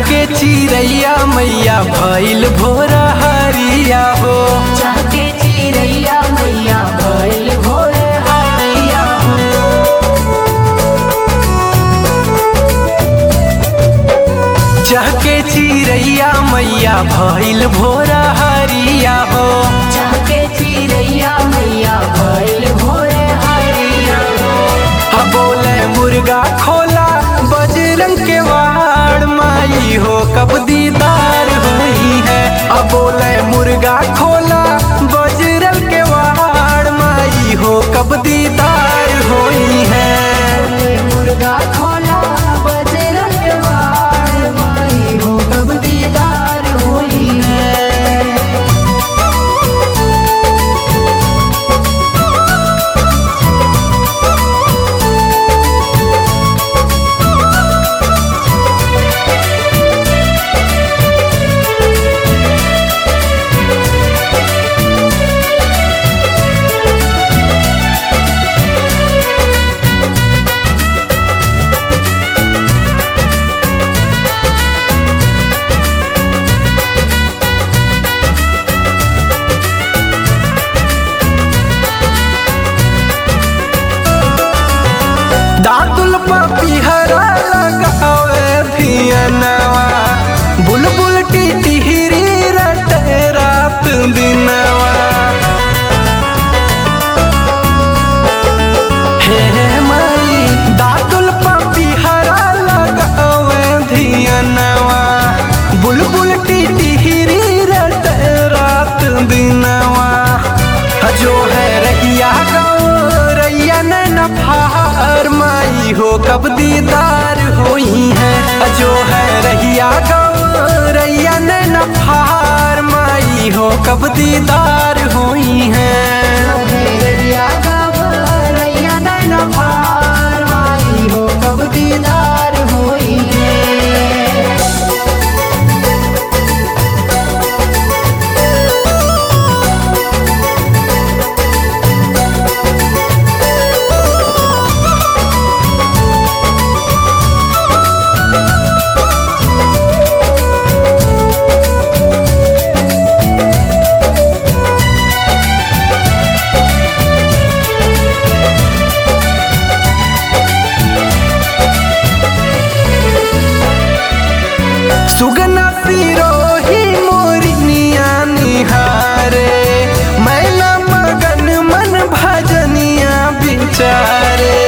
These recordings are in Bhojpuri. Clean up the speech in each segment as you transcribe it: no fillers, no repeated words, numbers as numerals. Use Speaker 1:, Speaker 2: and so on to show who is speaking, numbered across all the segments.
Speaker 1: चहके चिरैया मैया भइल भोर हरिया हो।
Speaker 2: चहके चिरैया मैया भइल भोर हरिया हो।
Speaker 1: चहके चिरैया मैया भइल भोर हरिया हो।
Speaker 2: चहके चिरैया मैया भइल भोर हरिया हो।
Speaker 1: बोले मुर्गा खोला बजरंग के वाड़ माई हो कब दीदार हुई है। अब बोले मुर्गा खोला बजरंग के वाड़ माई हो कब दीदार हुई है।
Speaker 2: मुर्गा खोला बजरंग के वाड़ माई हो कब दीदार हुई है।
Speaker 1: दातुल पपीहरा लगावे धियनवा बुलबुल टिटहिरी रटे रात दिनवा। हे माई दातुल पपीहरा लगावे धियनवा बुलबुल टिटहिरी रटे रात दिनवा। जो है रहिया गौरैया न फार माई हो कब दीदार हुई है। जो है रहिया गौरैया न फार माई हो कब दीदार हुई है।
Speaker 2: रैया गौरैया नैना फार माई हो कब दीदार हुई है।
Speaker 1: सुगना सिरोही मोरनिया निहारे मैना मगन मन भजनिया बिचारे।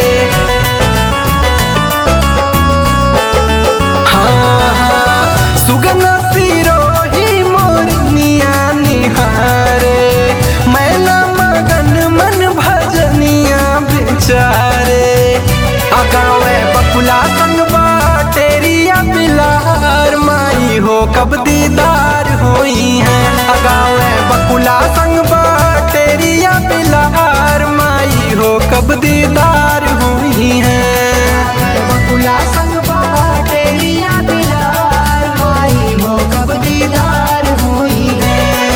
Speaker 1: हाँ सुगना सिरोही मोरनिया निहारे मैना मगन मन भजनिया बिचारे। अगावे बकुला संग बाटेरिया बिलार माई हो कब दीदार हुई है। अगावे बकुला संग बाटेरिया बिलार माई हो कब दीदार हुई है।
Speaker 2: बकुला संग बाटेरिया बिलार माई हो कब दीदार हुई है।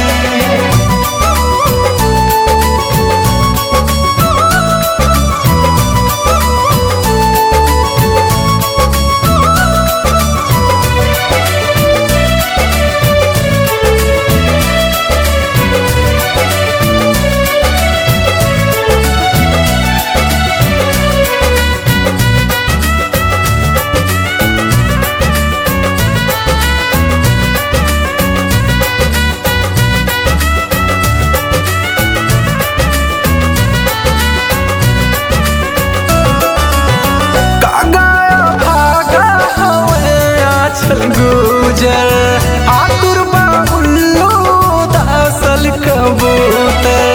Speaker 2: गुजर आतुर बाबुल्लो दासल कबूतर।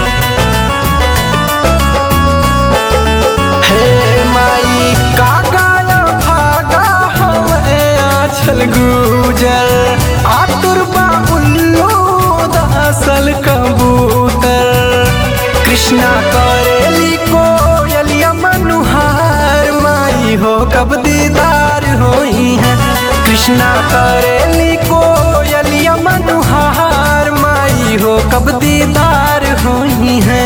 Speaker 2: हे माई कागा भागा हवे आछल गुजर आतुर बाबुल्लो दासल कबूतर। कृष्णा करेली कोयलिया मनुहार माई हो कब दीदार हुई है। कृष्णा करेली कोयलिया मनुहार माई हो कब दीदार हुई है।